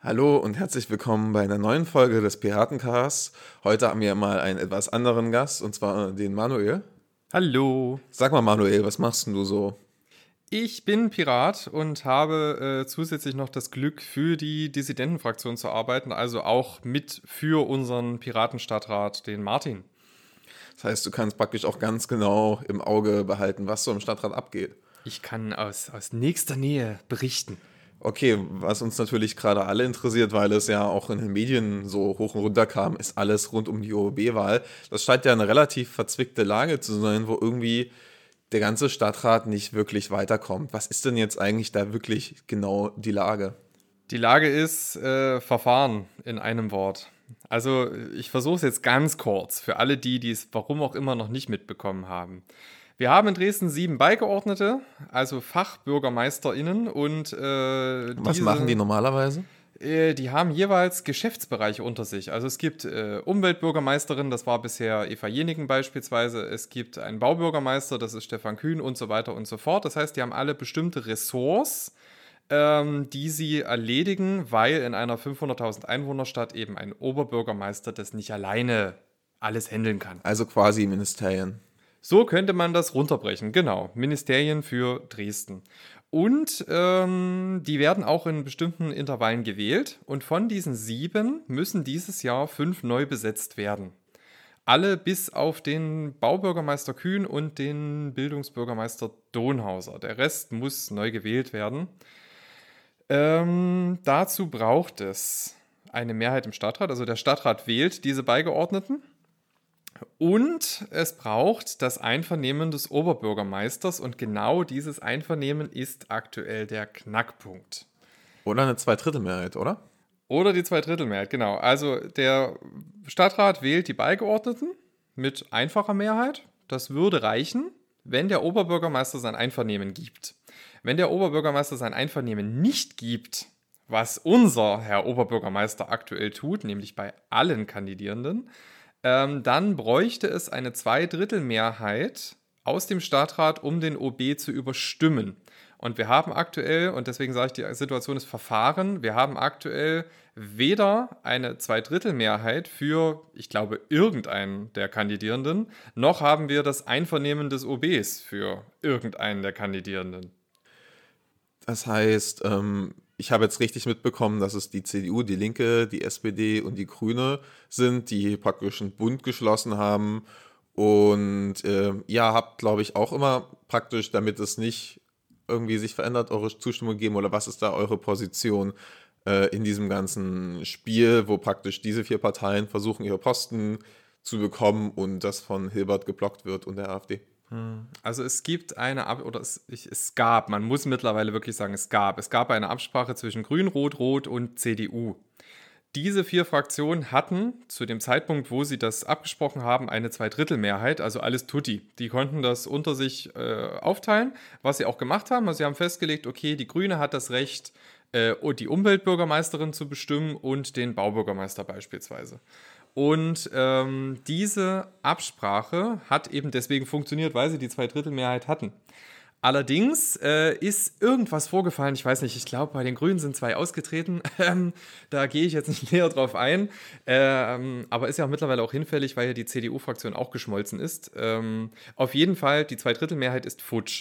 Hallo und herzlich willkommen bei einer neuen Folge des Piratencasts. Heute haben wir mal einen etwas anderen Gast, und zwar den Manuel. Hallo, Sag mal, Manuel, was machst denn du so? ich bin Pirat und habe zusätzlich noch das Glück, für die Dissidentenfraktion zu arbeiten, also auch mit für unseren Piratenstadtrat, den Martin. Das heißt, du kannst praktisch auch ganz genau im Auge behalten, was so im Stadtrat abgeht. Ich kann aus nächster Nähe berichten. Okay, was uns natürlich gerade alle interessiert, weil es ja auch in den Medien so hoch und runter kam, ist alles rund um die OB-Wahl. Das scheint ja eine relativ verzwickte Lage zu sein, wo irgendwie der ganze Stadtrat nicht wirklich weiterkommt. Was ist denn jetzt eigentlich da wirklich genau die Lage? Die Lage ist Verfahren in einem Wort. Also ich versuche es jetzt ganz kurz für alle die es warum auch immer noch nicht mitbekommen haben. Wir haben in Dresden 7 Beigeordnete, also FachbürgermeisterInnen und Was machen die diese normalerweise? Die haben jeweils Geschäftsbereiche unter sich. Also es gibt Umweltbürgermeisterin, das war bisher Eva Jenigen beispielsweise. Es gibt einen Baubürgermeister, das ist Stefan Kühn und so weiter und so fort. Das heißt, die haben alle bestimmte Ressorts, die sie erledigen, weil in einer 500.000 Einwohnerstadt eben ein Oberbürgermeister das nicht alleine alles handeln kann. Also quasi Ministerien. So könnte man das runterbrechen, genau. Ministerien für Dresden. Und die werden auch in bestimmten Intervallen gewählt. Und von diesen 7 müssen dieses Jahr 5 neu besetzt werden. Alle bis auf den Baubürgermeister Kühn und den Bildungsbürgermeister Donhauser. Der Rest muss neu gewählt werden. Dazu braucht es eine Mehrheit im Stadtrat. Also der Stadtrat wählt diese Beigeordneten. Und es braucht das Einvernehmen des Oberbürgermeisters und genau dieses Einvernehmen ist aktuell der Knackpunkt. Oder eine Zweidrittelmehrheit, oder? Oder die Zweidrittelmehrheit, genau. Also der Stadtrat wählt die Beigeordneten mit einfacher Mehrheit. Das würde reichen, wenn der Oberbürgermeister sein Einvernehmen gibt. Wenn der Oberbürgermeister sein Einvernehmen nicht gibt, was unser Herr Oberbürgermeister aktuell tut, nämlich bei allen Kandidierenden, dann bräuchte es eine Zweidrittelmehrheit aus dem Stadtrat, um den OB zu überstimmen. Und wir haben aktuell, und deswegen sage ich, die Situation ist Verfahren, wir haben aktuell weder eine Zweidrittelmehrheit für, ich glaube, irgendeinen der Kandidierenden, noch haben wir das Einvernehmen des OBs für irgendeinen der Kandidierenden. Das heißt, ich habe jetzt richtig mitbekommen, dass es die CDU, die Linke, die SPD und die Grüne sind, die praktisch einen Bund geschlossen haben. Und ihr habt, glaube ich, auch immer praktisch, damit es nicht irgendwie sich verändert, eure Zustimmung gegeben, oder was ist da eure Position in diesem ganzen Spiel, wo praktisch diese 4 Parteien versuchen, ihre Posten zu bekommen und das von Hilbert geblockt wird und der AfD? Also es gibt es gab, man muss mittlerweile wirklich sagen, es gab eine Absprache zwischen Grün, Rot, Rot und CDU. Diese 4 Fraktionen hatten zu dem Zeitpunkt, wo sie das abgesprochen haben, eine Zweidrittelmehrheit, also alles tutti. Die konnten das unter sich aufteilen, was sie auch gemacht haben. Also sie haben festgelegt, okay, die Grüne hat das Recht, die Umweltbürgermeisterin zu bestimmen und den Baubürgermeister beispielsweise. Und diese Absprache hat eben deswegen funktioniert, weil sie die Zweidrittelmehrheit hatten. Allerdings ist irgendwas vorgefallen, ich weiß nicht, ich glaube, bei den Grünen sind 2 ausgetreten. Da gehe ich jetzt nicht näher drauf ein. Aber ist ja auch mittlerweile auch hinfällig, weil ja die CDU-Fraktion auch geschmolzen ist. Auf jeden Fall, die Zweidrittelmehrheit ist futsch.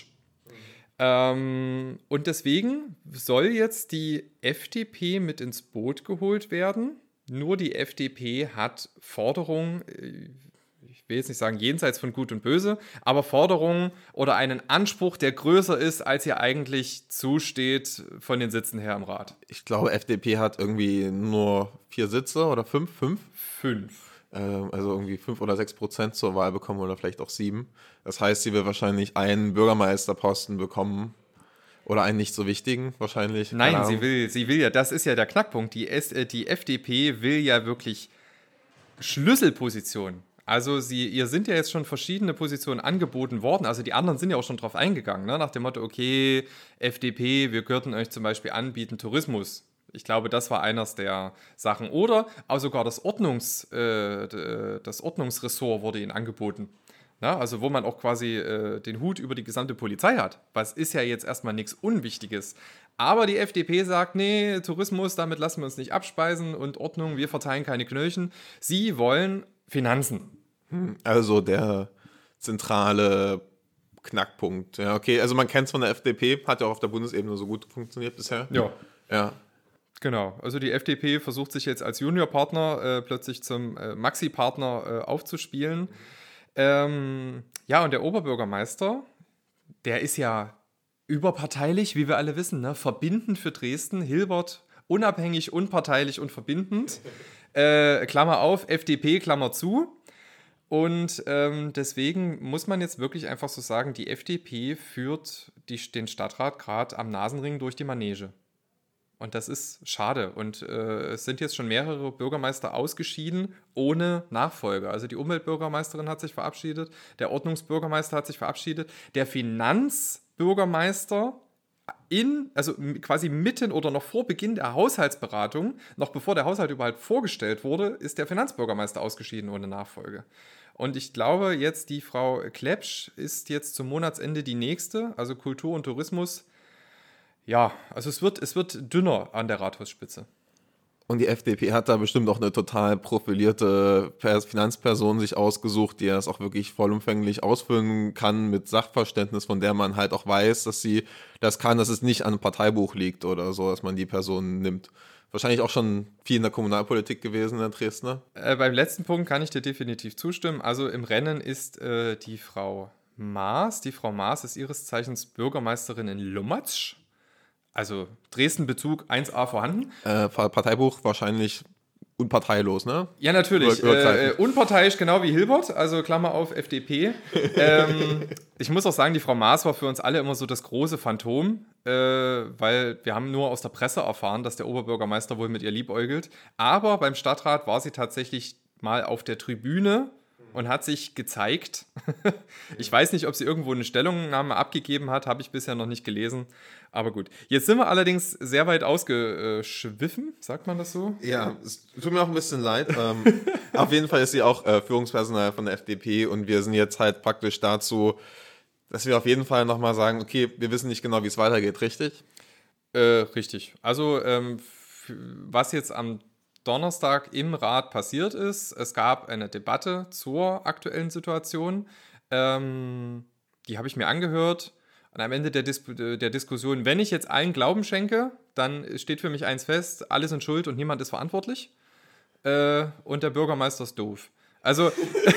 Und deswegen soll jetzt die FDP mit ins Boot geholt werden. Nur die FDP hat Forderungen, ich will jetzt nicht sagen jenseits von Gut und Böse, aber Forderungen oder einen Anspruch, der größer ist, als ihr eigentlich zusteht von den Sitzen her im Rat. Ich glaube, FDP hat irgendwie nur 4 Sitze oder 5, 5. 5. Also irgendwie 5 oder 6% zur Wahl bekommen oder vielleicht auch 7. Das heißt, sie wird wahrscheinlich einen Bürgermeisterposten bekommen oder einen nicht so wichtigen, wahrscheinlich, keine Nein, Ahnung. sie will ja, das ist ja der Knackpunkt. Die FDP will ja wirklich Schlüsselpositionen. Also ihr sind ja jetzt schon verschiedene Positionen angeboten worden. Also die anderen sind ja auch schon drauf eingegangen, ne? Nach dem Motto, okay, FDP, wir könnten euch zum Beispiel anbieten Tourismus. Ich glaube, das war eines der Sachen. Oder auch sogar das Ordnungsressort wurde ihnen angeboten. Na, also wo man auch quasi den Hut über die gesamte Polizei hat. Was ist ja jetzt erstmal nichts Unwichtiges. Aber die FDP sagt, nee, Tourismus, damit lassen wir uns nicht abspeisen und Ordnung, wir verteilen keine Knöllchen. Sie wollen Finanzen. Also der zentrale Knackpunkt. Ja, okay, also man kennt es von der FDP, hat ja auch auf der Bundesebene so gut funktioniert bisher. Ja. Ja. Genau, also die FDP versucht sich jetzt als Juniorpartner plötzlich zum Maxi-Partner aufzuspielen. Ja, und der Oberbürgermeister, der ist ja überparteilich, wie wir alle wissen, ne? Verbindend für Dresden. Hilbert, unabhängig, unparteilich und verbindend. Klammer auf, FDP, Klammer zu. Und deswegen muss man jetzt wirklich einfach so sagen, die FDP führt den Stadtrat gerade am Nasenring durch die Manege. Und das ist schade. Und es sind jetzt schon mehrere Bürgermeister ausgeschieden ohne Nachfolger. Also die Umweltbürgermeisterin hat sich verabschiedet, der Ordnungsbürgermeister hat sich verabschiedet, der Finanzbürgermeister also quasi mitten oder noch vor Beginn der Haushaltsberatung, noch bevor der Haushalt überhaupt vorgestellt wurde, ist der Finanzbürgermeister ausgeschieden ohne Nachfolge. Und ich glaube, jetzt die Frau Klepsch ist jetzt zum Monatsende die nächste, also Kultur und Tourismus. Ja, also es wird dünner an der Rathausspitze. Und die FDP hat da bestimmt auch eine total profilierte Finanzperson sich ausgesucht, die das auch wirklich vollumfänglich ausfüllen kann mit Sachverständnis, von der man halt auch weiß, dass sie das kann, dass es nicht an einem Parteibuch liegt oder so, dass man die Person nimmt. Wahrscheinlich auch schon viel in der Kommunalpolitik gewesen in der Dresdner. Beim letzten Punkt kann ich dir definitiv zustimmen. Also im Rennen ist die Frau Maas. Die Frau Maas ist ihres Zeichens Bürgermeisterin in Lummatsch. Also Dresden-Bezug 1a vorhanden. Parteibuch wahrscheinlich unparteilos, ne? Ja, natürlich. Unparteiisch, genau wie Hilbert, also Klammer auf FDP. Ich muss auch sagen, die Frau Maas war für uns alle immer so das große Phantom, weil wir haben nur aus der Presse erfahren, dass der Oberbürgermeister wohl mit ihr liebäugelt. Aber beim Stadtrat war sie tatsächlich mal auf der Tribüne und hat sich gezeigt. Ich weiß nicht, ob sie irgendwo eine Stellungnahme abgegeben hat, habe ich bisher noch nicht gelesen. Aber gut. Jetzt sind wir allerdings sehr weit ausgeschwiffen, sagt man das so? Ja, es tut mir auch ein bisschen leid. Auf jeden Fall ist sie auch Führungspersonal von der FDP und wir sind jetzt halt praktisch dazu, dass wir auf jeden Fall nochmal sagen, okay, wir wissen nicht genau, wie es weitergeht, richtig? Richtig. Also was jetzt am Donnerstag im Rat passiert ist, es gab eine Debatte zur aktuellen Situation. Die habe ich mir angehört. Und am Ende der Diskussion, wenn ich jetzt allen Glauben schenke, dann steht für mich eins fest, alle sind schuld und niemand ist verantwortlich. Und der Bürgermeister ist doof. Also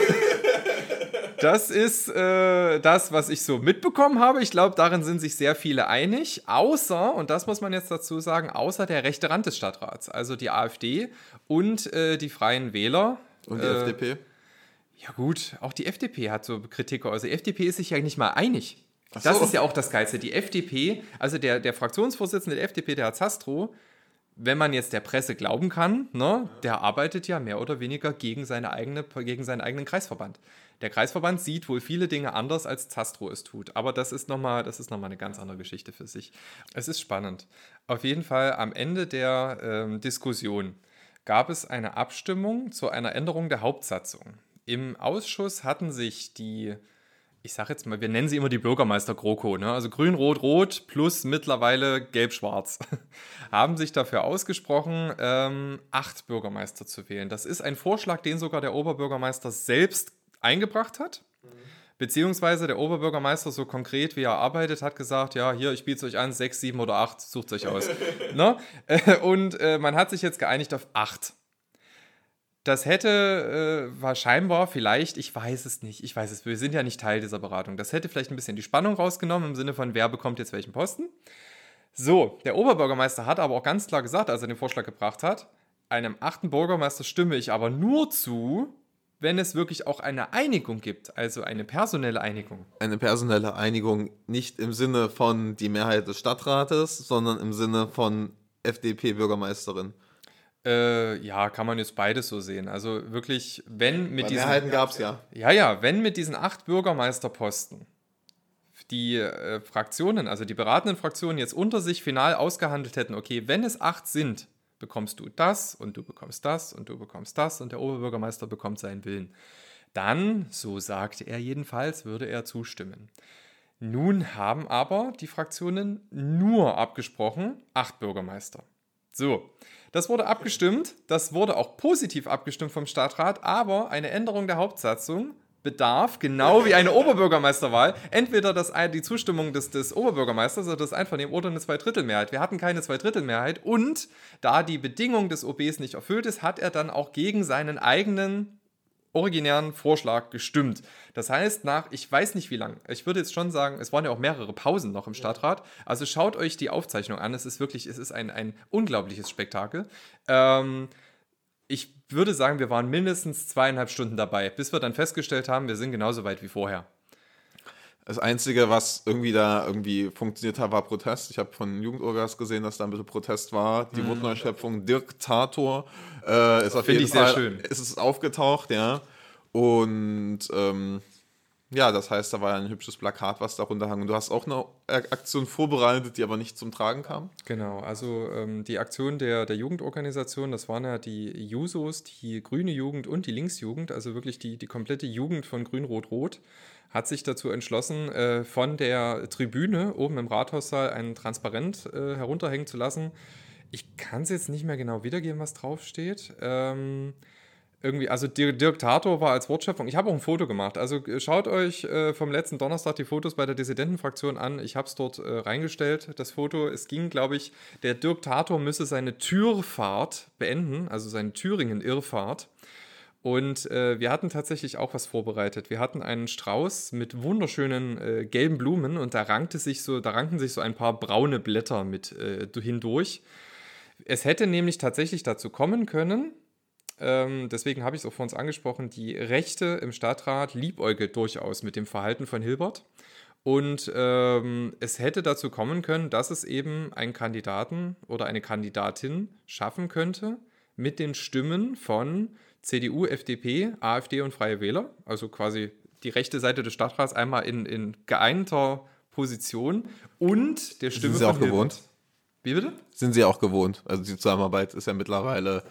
das ist das, was ich so mitbekommen habe. Ich glaube, darin sind sich sehr viele einig. Außer, und das muss man jetzt dazu sagen, außer der rechte Rand des Stadtrats. Also die AfD und die Freien Wähler. Und die FDP? Ja gut, auch die FDP hat so Kritik geäußert. Die FDP ist sich ja nicht mal einig. Ach so. Das ist ja auch das Geilste. Die FDP, also der Fraktionsvorsitzende der FDP, der Herr Zastrow, wenn man jetzt der Presse glauben kann, ne, der arbeitet ja mehr oder weniger gegen seinen eigenen Kreisverband. Der Kreisverband sieht wohl viele Dinge anders, als Zastrow es tut. Aber das ist nochmal eine ganz andere Geschichte für sich. Es ist spannend. Auf jeden Fall am Ende der Diskussion gab es eine Abstimmung zu einer Änderung der Hauptsatzung. Im Ausschuss hatten sich ich sage jetzt mal, wir nennen sie immer die Bürgermeister-GroKo, ne? Also grün, rot, rot plus mittlerweile gelb-schwarz, haben sich dafür ausgesprochen, 8 Bürgermeister zu wählen. Das ist ein Vorschlag, den sogar der Oberbürgermeister selbst eingebracht hat. Beziehungsweise der Oberbürgermeister, so konkret wie er arbeitet, hat gesagt, ja, hier, ich biete es euch an, 6, 7 oder 8, sucht euch aus. Ne? Und man hat sich jetzt geeinigt auf 8. Das war scheinbar vielleicht, ich weiß es nicht, wir sind ja nicht Teil dieser Beratung, das hätte vielleicht ein bisschen die Spannung rausgenommen im Sinne von, wer bekommt jetzt welchen Posten. So, der Oberbürgermeister hat aber auch ganz klar gesagt, als er den Vorschlag gebracht hat, einem 8. Bürgermeister stimme ich aber nur zu, wenn es wirklich auch eine Einigung gibt, also eine personelle Einigung. Eine personelle Einigung nicht im Sinne von die Mehrheit des Stadtrates, sondern im Sinne von FDP-Bürgermeisterin. Ja, kann man jetzt beides so sehen. Also wirklich, wenn mit diesen... Mehrheiten gab es ja. Ja, wenn mit diesen 8 Bürgermeisterposten die Fraktionen, also die beratenden Fraktionen jetzt unter sich final ausgehandelt hätten, okay, wenn es 8 sind, bekommst du das und du bekommst das und du bekommst das und der Oberbürgermeister bekommt seinen Willen. Dann, so sagte er jedenfalls, würde er zustimmen. Nun haben aber die Fraktionen nur abgesprochen, 8 Bürgermeister. So, das wurde abgestimmt, das wurde auch positiv abgestimmt vom Stadtrat, aber eine Änderung der Hauptsatzung bedarf, genau wie eine Oberbürgermeisterwahl, entweder die Zustimmung des Oberbürgermeisters oder das Einvernehmen oder eine Zweidrittelmehrheit. Wir hatten keine Zweidrittelmehrheit und da die Bedingung des OBs nicht erfüllt ist, hat er dann auch gegen seinen eigenen originären Vorschlag gestimmt. Das heißt, ich weiß nicht wie lang, ich würde jetzt schon sagen, es waren ja auch mehrere Pausen noch im Stadtrat, also schaut euch die Aufzeichnung an, es ist ein unglaubliches Spektakel. Ich würde sagen, wir waren mindestens 2,5 Stunden dabei, bis wir dann festgestellt haben, wir sind genauso weit wie vorher. Das Einzige, was irgendwie funktioniert hat, war Protest. Ich habe von Jugendorgas gesehen, dass da ein bisschen Protest war. Die Wortneuschöpfung Diktator ist auf jeden Fall, sehr schön. ist es aufgetaucht, ja. Und ja, das heißt, da war ein hübsches Plakat, was darunter hang. Und du hast auch eine Aktion vorbereitet, die aber nicht zum Tragen kam. Genau, also die Aktion der Jugendorganisation, das waren ja die Jusos, die grüne Jugend und die Linksjugend, also wirklich die komplette Jugend von Grün-Rot-Rot, hat sich dazu entschlossen, von der Tribüne oben im Rathaussaal ein Transparent herunterhängen zu lassen. Ich kann es jetzt nicht mehr genau wiedergeben, was draufsteht. Irgendwie, also Dirk Tator war als Wortschöpfung. Ich habe auch ein Foto gemacht. Also schaut euch vom letzten Donnerstag die Fotos bei der Dissidentenfraktion an. Ich habe es dort reingestellt, das Foto. Es ging, glaube ich, der Dirk Tator müsse seine Türfahrt beenden, also seine Thüringen-Irrfahrt. Und wir hatten tatsächlich auch was vorbereitet. Wir hatten einen Strauß mit wunderschönen gelben Blumen und da ranken sich so ein paar braune Blätter mit hindurch. Es hätte nämlich tatsächlich dazu kommen können, deswegen habe ich es auch vor uns angesprochen, die Rechte im Stadtrat liebäugelt durchaus mit dem Verhalten von Hilbert. Und es hätte dazu kommen können, dass es eben einen Kandidaten oder eine Kandidatin schaffen könnte mit den Stimmen von CDU, FDP, AfD und Freie Wähler. Also quasi die rechte Seite des Stadtrats einmal in geeinter Position und der Stimme Sind Sie von auch Hilbert. gewohnt? Wie bitte? Sind sie auch gewohnt. Also die Zusammenarbeit ist ja mittlerweile.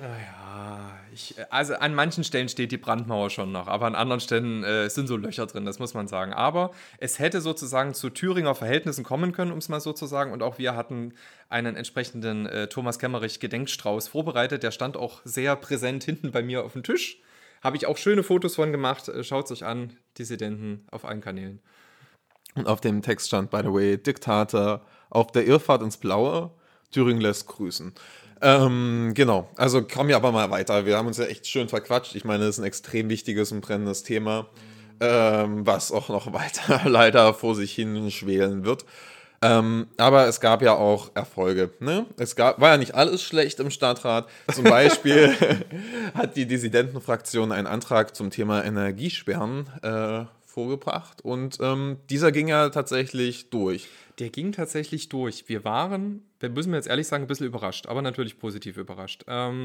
Also an manchen Stellen steht die Brandmauer schon noch, aber an anderen Stellen sind so Löcher drin, das muss man sagen. Aber es hätte sozusagen zu Thüringer Verhältnissen kommen können, um es mal so zu sagen. Und auch wir hatten einen entsprechenden Thomas Kemmerich-Gedenkstrauß vorbereitet. Der stand auch sehr präsent hinten bei mir auf dem Tisch. Habe ich auch schöne Fotos von gemacht. Schaut es euch an, Dissidenten auf allen Kanälen. Und auf dem Text stand, by the way, Diktator auf der Irrfahrt ins Blaue. Thüringen lässt grüßen. Genau, also kommen wir aber mal weiter. Wir haben uns ja echt schön verquatscht. Ich meine, das ist ein extrem wichtiges und brennendes Thema, was auch noch weiter leider vor sich hin schwelen wird. Aber es gab ja auch Erfolge. Ne? War ja nicht alles schlecht im Stadtrat. Zum Beispiel hat die Dissidentenfraktion einen Antrag zum Thema Energiesperren vorgebracht und dieser ging ja tatsächlich durch. Der ging tatsächlich durch. Wir müssen jetzt ehrlich sagen, ein bisschen überrascht, aber natürlich positiv überrascht.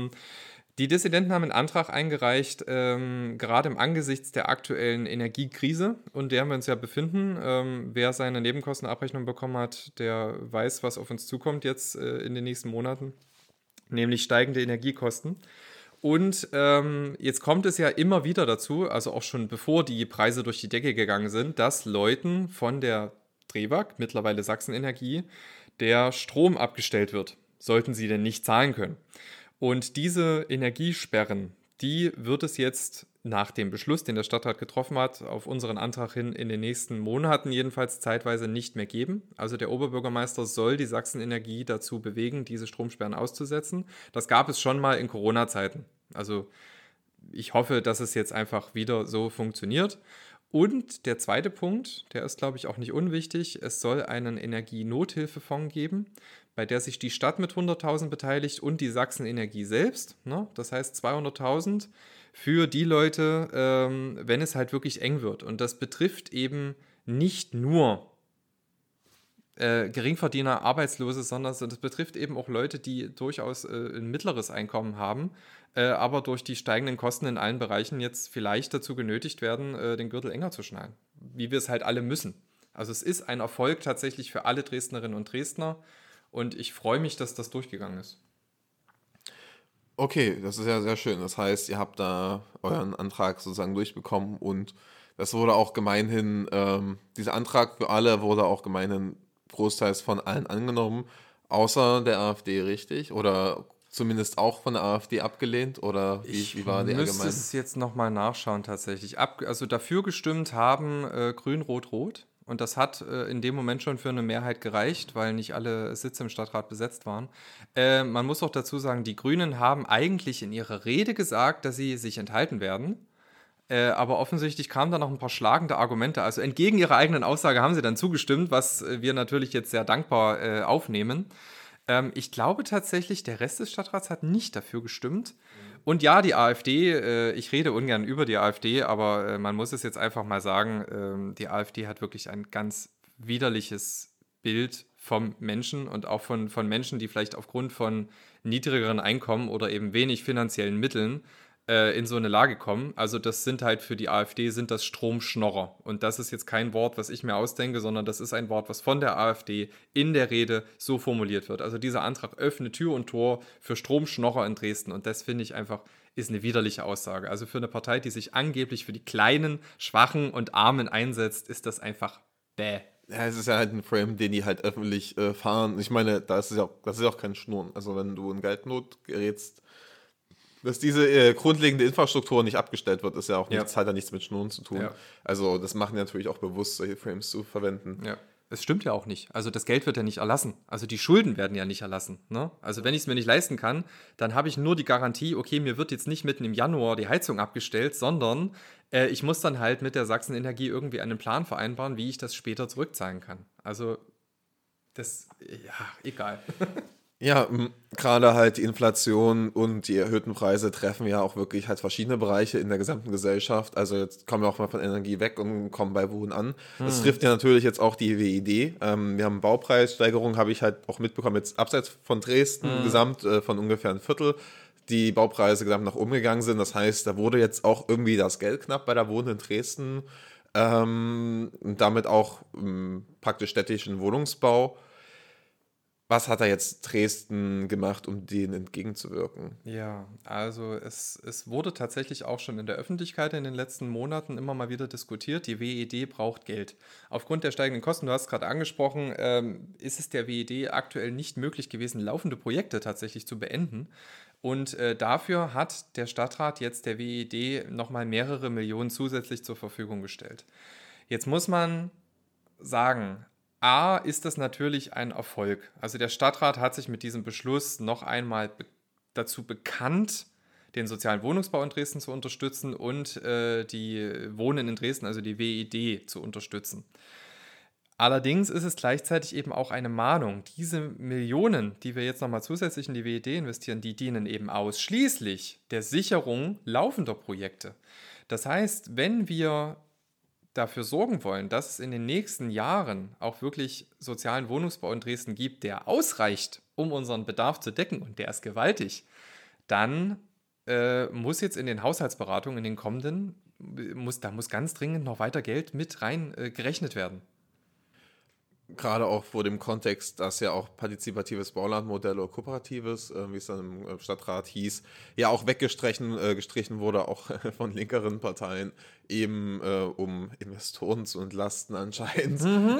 Die Dissidenten haben einen Antrag eingereicht, gerade im Angesichts der aktuellen Energiekrise, in der wir uns ja befinden. Wer seine Nebenkostenabrechnung bekommen hat, der weiß, was auf uns zukommt jetzt in den nächsten Monaten, nämlich steigende Energiekosten. Und jetzt kommt es ja immer wieder dazu, also auch schon bevor die Preise durch die Decke gegangen sind, dass Leuten von der DREWAG, mittlerweile Sachsenenergie, der Strom abgestellt wird, sollten sie denn nicht zahlen können. Und diese Energiesperren, die wird es jetzt nach dem Beschluss, den der Stadtrat getroffen hat, auf unseren Antrag hin in den nächsten Monaten jedenfalls zeitweise nicht mehr geben. Also der Oberbürgermeister soll die Sachsenenergie dazu bewegen, diese Stromsperren auszusetzen. Das gab es schon mal in Corona-Zeiten. Also ich hoffe, dass es jetzt einfach wieder so funktioniert. Und der zweite Punkt, der ist, glaube ich, auch nicht unwichtig. Es soll einen Energienothilfefonds geben, bei der sich die Stadt mit 100.000 beteiligt und die Sachsenenergie selbst. Ne? Das heißt 200.000 für die Leute, wenn es halt wirklich eng wird. Und das betrifft eben nicht nur Geringverdiener, Arbeitslose, sondern das betrifft eben auch Leute, die durchaus ein mittleres Einkommen haben, aber durch die steigenden Kosten in allen Bereichen jetzt vielleicht dazu genötigt werden, den Gürtel enger zu schnallen. Wie wir es halt alle müssen. Also es ist ein Erfolg tatsächlich für alle Dresdnerinnen und Dresdner und ich freue mich, dass das durchgegangen ist. Okay, das ist ja sehr schön. Das heißt, ihr habt da euren Antrag sozusagen durchbekommen und das wurde auch gemeinhin, dieser Antrag für alle wurde auch gemeinhin großteils von allen angenommen, außer der AfD, richtig? Oder zumindest auch von der AfD abgelehnt? Oder wie Ich war die müsste allgemein? es jetzt nochmal nachschauen tatsächlich. Also dafür gestimmt haben Grün, Rot, Rot. Und das hat in dem Moment schon für eine Mehrheit gereicht, weil nicht alle Sitze im Stadtrat besetzt waren. Man muss auch dazu sagen, die Grünen haben eigentlich in ihrer Rede gesagt, dass sie sich enthalten werden. Aber offensichtlich kamen da noch ein paar schlagende Argumente. Also entgegen ihrer eigenen Aussage haben sie dann zugestimmt, was wir natürlich jetzt sehr dankbar aufnehmen. Ich glaube tatsächlich, der Rest des Stadtrats hat nicht dafür gestimmt. Und ja, die AfD, ich rede ungern über die AfD, aber man muss es jetzt einfach mal sagen, die AfD hat wirklich ein ganz widerliches Bild vom Menschen und auch von Menschen, die vielleicht aufgrund von niedrigeren Einkommen oder eben wenig finanziellen Mitteln in so eine Lage kommen. Also das sind halt für die AfD sind das Stromschnorrer. Und das ist jetzt kein Wort, was ich mir ausdenke, sondern das ist ein Wort, was von der AfD in der Rede so formuliert wird. Also dieser Antrag öffnet Tür und Tor für Stromschnorrer in Dresden. Und das finde ich einfach, ist eine widerliche Aussage. Also für eine Partei, die sich angeblich für die Kleinen, Schwachen und Armen einsetzt, ist das einfach bäh. Ja, es ist ja halt ein Frame, den die halt öffentlich fahren. Ich meine, das ist ja auch kein Schnurren. Also wenn du in Geldnot gerätst, dass diese grundlegende Infrastruktur nicht abgestellt wird, ist ja auch Ja, nichts, hat ja nichts mit Schnurren zu tun. ja. Also das machen die natürlich auch bewusst, solche Frames zu verwenden. Ja. Es stimmt ja auch nicht. Also das Geld wird ja nicht erlassen. Also die Schulden werden ja nicht erlassen. Ne? Also wenn ich es mir nicht leisten kann, dann habe ich nur die Garantie, okay, mir wird jetzt nicht mitten im Januar die Heizung abgestellt, sondern ich muss dann halt mit der Sachsenenergie irgendwie einen Plan vereinbaren, wie ich das später zurückzahlen kann. Also das, ja, egal. Ja, gerade halt die Inflation und die erhöhten Preise treffen ja auch wirklich halt verschiedene Bereiche in der gesamten Gesellschaft. Also jetzt kommen wir auch mal von Energie weg und kommen bei Wohnen an. Das trifft ja natürlich jetzt auch die WED. Wir haben Baupreissteigerungen, habe ich halt auch mitbekommen, jetzt abseits von Dresden, gesamt von ungefähr ein Viertel. Die Baupreise gesamt nach oben gegangen sind. Das heißt, da wurde jetzt auch irgendwie das Geld knapp bei der Wohnen in Dresden. Und damit auch praktisch städtischen Wohnungsbau. Was hat da jetzt Dresden gemacht, um denen entgegenzuwirken? Ja, also es wurde tatsächlich auch schon in der Öffentlichkeit in den letzten Monaten immer mal wieder diskutiert. Die WED braucht Geld. Aufgrund der steigenden Kosten, du hast es gerade angesprochen, ist es der WED aktuell nicht möglich gewesen, laufende Projekte tatsächlich zu beenden. Und dafür hat der Stadtrat jetzt der WED nochmal mehrere Millionen zusätzlich zur Verfügung gestellt. Jetzt muss man sagen, A, ist das natürlich ein Erfolg. Also der Stadtrat hat sich mit diesem Beschluss noch einmal dazu bekannt, den sozialen Wohnungsbau in Dresden zu unterstützen und die Wohnen in Dresden, also die WED, zu unterstützen. Allerdings ist es gleichzeitig eben auch eine Mahnung. Diese Millionen, die wir jetzt nochmal zusätzlich in die WED investieren, die dienen eben ausschließlich der Sicherung laufender Projekte. Das heißt, wenn wir dafür sorgen wollen, dass es in den nächsten Jahren auch wirklich sozialen Wohnungsbau in Dresden gibt, der ausreicht, um unseren Bedarf zu decken, und der ist gewaltig, dann muss jetzt in den Haushaltsberatungen in den kommenden, da muss ganz dringend noch weiter Geld mit rein gerechnet werden. Gerade auch vor dem Kontext, dass ja auch partizipatives Baulandmodell oder kooperatives, wie es dann im Stadtrat hieß, ja auch gestrichen wurde, auch von linkeren Parteien, eben um Investoren zu entlasten anscheinend.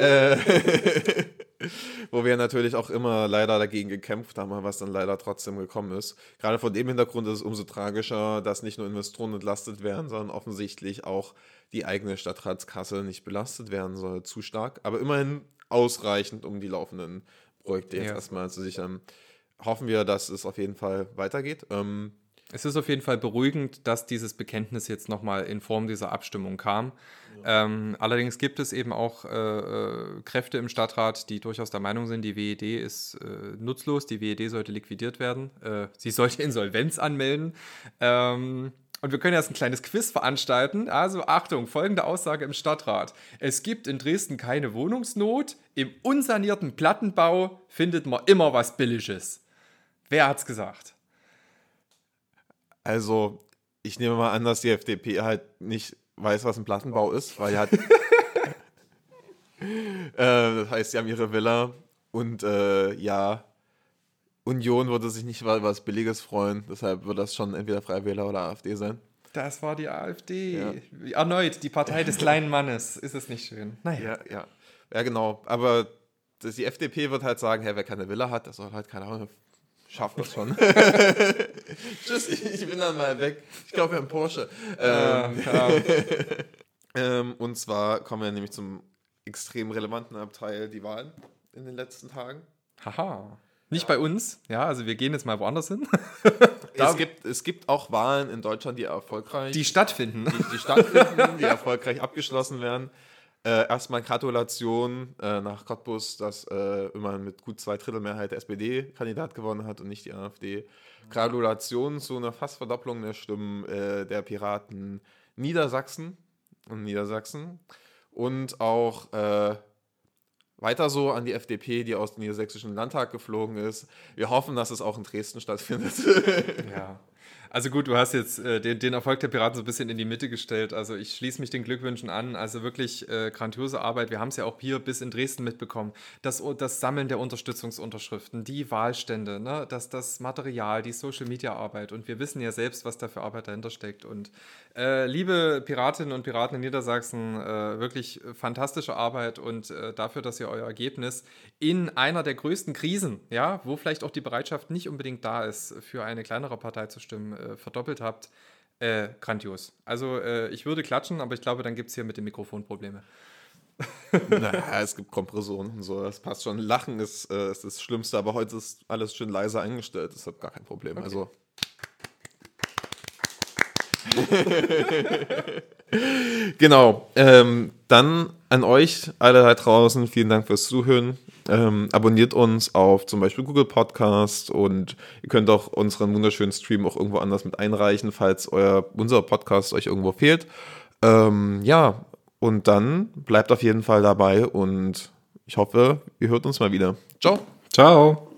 Wo wir natürlich auch immer leider dagegen gekämpft haben, was dann leider trotzdem gekommen ist. Gerade vor dem Hintergrund ist es umso tragischer, dass nicht nur Investoren entlastet werden, sondern offensichtlich auch die eigene Stadtratskasse nicht belastet werden soll, zu stark. Aber immerhin ausreichend, um die laufenden Projekte jetzt Ja. erstmal zu sichern. Hoffen wir, dass es auf jeden Fall weitergeht. Es ist auf jeden Fall beruhigend, dass dieses Bekenntnis jetzt nochmal in Form dieser Abstimmung kam. Allerdings gibt es eben auch Kräfte im Stadtrat, die durchaus der Meinung sind, die WED ist nutzlos, die WED sollte liquidiert werden, sie sollte Insolvenz anmelden. Und wir können jetzt ein kleines Quiz veranstalten. Also Achtung, folgende Aussage im Stadtrat. Es gibt in Dresden keine Wohnungsnot. Im unsanierten Plattenbau findet man immer was Billiges. Wer hat's gesagt? Also, ich nehme mal an, dass die FDP halt nicht weiß, was ein Plattenbau ist, weil das heißt, sie haben ihre Villa und ja, Union würde sich nicht über was Billiges freuen, deshalb wird das schon entweder Freie Wähler oder AfD sein. Das war die AfD. Ja. Erneut, die Partei des kleinen Mannes. Ist es nicht schön? Naja. Ja, genau. Aber die FDP wird halt sagen, hey, wer keine Villa hat, der soll halt, keine Ahnung, schafft das schon. Tschüss, ich bin dann mal weg. Ich glaube, wir haben Porsche. Und zwar kommen wir nämlich zum extrem relevanten Abteil, die Wahlen in den letzten Tagen. Haha. Nicht bei uns, ja, also wir gehen jetzt mal woanders hin. Es gibt auch Wahlen in Deutschland, die erfolgreich... Die stattfinden. Die stattfinden, die erfolgreich abgeschlossen werden. Erstmal Gratulation nach Cottbus, dass immerhin mit gut 2/3 Mehrheit der SPD-Kandidat gewonnen hat und nicht die AfD. Gratulation zu einer fast Verdopplung der Stimmen der Piraten Niedersachsen und auch weiter so an die FDP, die aus dem Niedersächsischen Landtag geflogen ist. Wir hoffen, dass es auch in Dresden stattfindet. Ja. Also gut, du hast jetzt den Erfolg der Piraten so ein bisschen in die Mitte gestellt. Also ich schließe mich den Glückwünschen an. Also wirklich grandiose Arbeit. Wir haben es ja auch hier bis in Dresden mitbekommen. Das Sammeln der Unterstützungsunterschriften, die Wahlstände, ne? das Material, die Social-Media-Arbeit. Und wir wissen ja selbst, was da für Arbeit dahinter steckt. Und liebe Piratinnen und Piraten in Niedersachsen, wirklich fantastische Arbeit. Und dafür, dass ihr euer Ergebnis in einer der größten Krisen, ja, wo vielleicht auch die Bereitschaft nicht unbedingt da ist, für eine kleinere Partei zu stimmen, verdoppelt habt, grandios. Also ich würde klatschen, aber ich glaube, dann gibt es hier mit dem Mikrofon Probleme. Naja, es gibt Kompressoren und so, das passt schon. Lachen ist das Schlimmste, aber heute ist alles schön leise eingestellt, deshalb gar kein Problem. Okay. Also. Genau. Dann an euch alle da draußen, vielen Dank fürs Zuhören. Abonniert uns auf zum Beispiel Google Podcast und ihr könnt auch unseren wunderschönen Stream auch irgendwo anders mit einreichen, falls unser Podcast euch irgendwo fehlt. Ja, und dann bleibt auf jeden Fall dabei und ich hoffe, ihr hört uns mal wieder. Ciao. Ciao.